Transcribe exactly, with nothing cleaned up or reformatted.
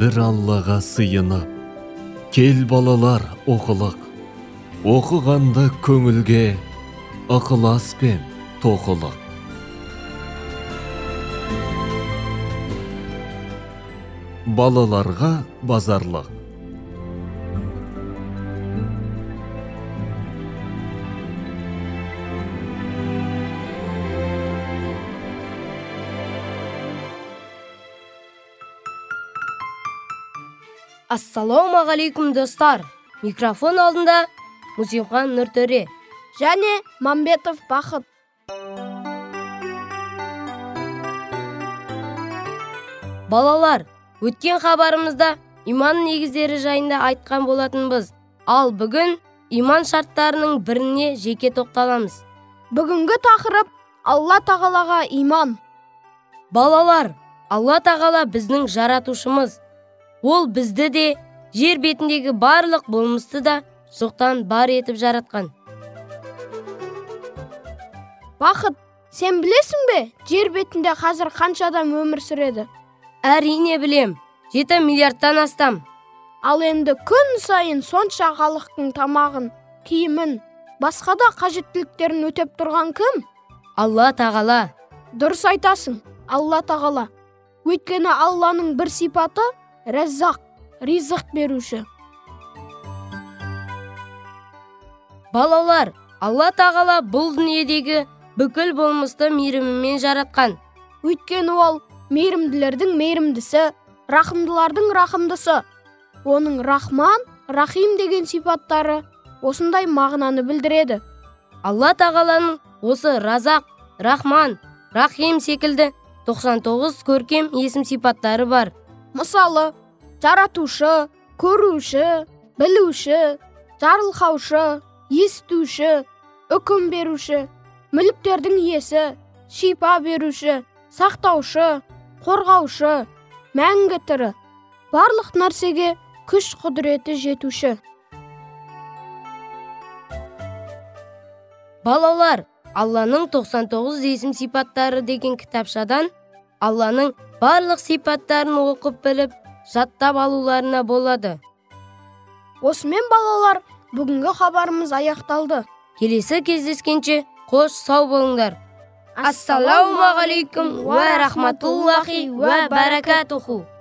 бір Аллаға сыйынып, кел балалар оқылық, оқығанда көңілге ықылас пен тоқылық. Балаларға базарлық. Ассалаумағалейкум достар. Микрофон алдында Мусимхан Нұртөре және Мамбетов Бақыт. Балалар, өткен хабарымызда иман негіздері жайында айтқан болатынбыз. Ал бүгін иман шарттарының біріне жеке тоқталамыз. Бүгінгі тақырып Алла тағалаға иман. Балалар, Алла тағала біздің жаратушымыз. Ол бізді де, жер бетіндегі барлық болмысты да жоқтан бар етіп жаратқан. Бақыт, сен білесің бе, жер бетінде қазір қанша адам өмір сүреді? Әрине білем, жеті миллиардтан астам. Ал енді күн сайын сонша халықтың тамағын, киімін, басқа да қажеттіліктерін өтеп тұрған кім? Алла тағала. Дұрыс айтасың, Алла тағала. Өйткені Алланың бір сипаты Рәззақ, ризық беруші. Балалар, Алла тағала бұл дүниедегі бүкіл болмысты мейірімімен жаратқан. Өйткені ол мейірімділердің мейірімдісі, рахымдылардың рахымдысы. Оның Рахман, Рахим деген сипаттары осындай мағынаны білдіреді. Алла тағаланың осы Разақ, Рахман, Рахим секілді тоқсан тоғыз көркем есім сипаттары бар. Мысалы, жаратушы, көруші, білуші, жарылқаушы, естуші, үкім беруші, мүліктердің иесі, шипа беруші, сақтаушы, қорғаушы, мәңгі тірі, барлық нәрсеге күш құдіреті жетуші. Балалар, Алланың тоқсан тоғыз есім сипаттары деген кітапшадан Алланың барлық сипаттарын оқып біліп, жаттап алуларына болады. Осымен балалар, бүгінгі хабарымыз аяқталды. Келесі кездескенше қош сау болыңдар. Ассалаумағалейкум уә рахматуллахи уә баракатуху.